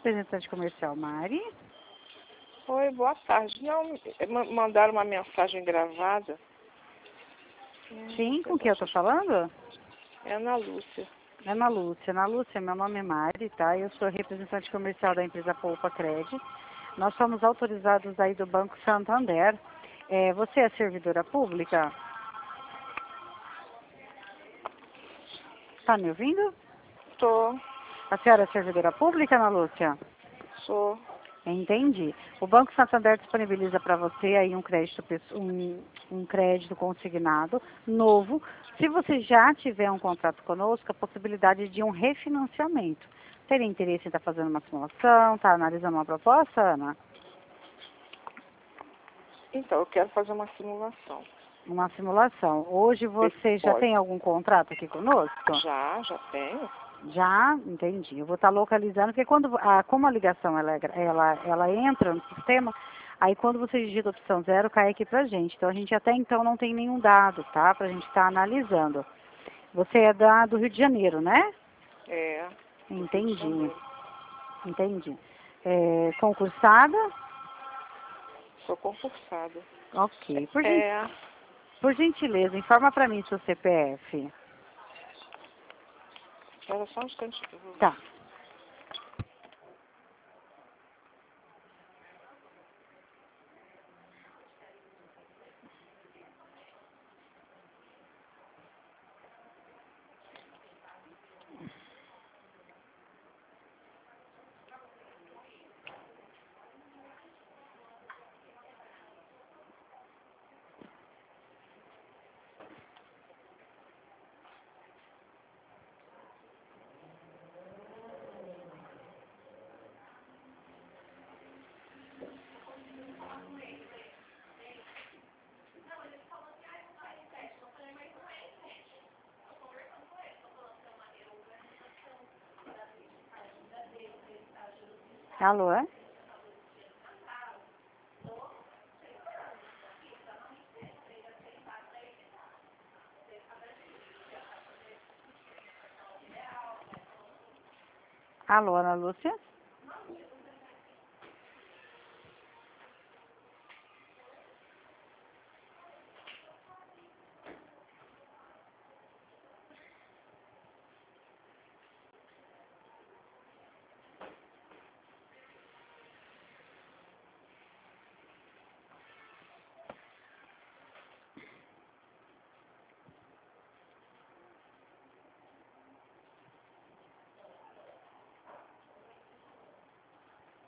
representante comercial, Mari. Oi, boa tarde. Não, mandaram uma mensagem gravada. Sim, com quem eu tô falando? É Ana Lúcia. Ana Lúcia. Ana Lúcia, meu nome é Mari, tá? Eu sou representante comercial da empresa Poupa Cred. Nós somos autorizados aí do Banco Santander. Você é servidora pública? Tá me ouvindo? Tô. A senhora é servidora pública, Ana Lúcia? Sou. Entendi. O Banco Santander disponibiliza para você aí um crédito, um crédito consignado novo. Se você já tiver um contrato conosco, a possibilidade de um refinanciamento. Teria interesse em estar fazendo uma simulação, estar analisando uma proposta, Ana? Então, eu quero fazer uma simulação. Uma simulação. Hoje você já Pode. tem algum contrato aqui conosco? Já tenho. Já, entendi. Eu vou estar localizando, porque como a ligação ela entra no sistema, aí quando você digita a opção 0, cai aqui pra gente. Então a gente até então não tem nenhum dado, tá? Pra gente estar analisando. Você é do Rio de Janeiro, né? É. Entendi. Entendi. Concursada? Sou concursada. Ok. É. Por gentileza, informa pra mim seu CPF. Espera só um instante. Tá. Alô? Alô, Ana Lúcia?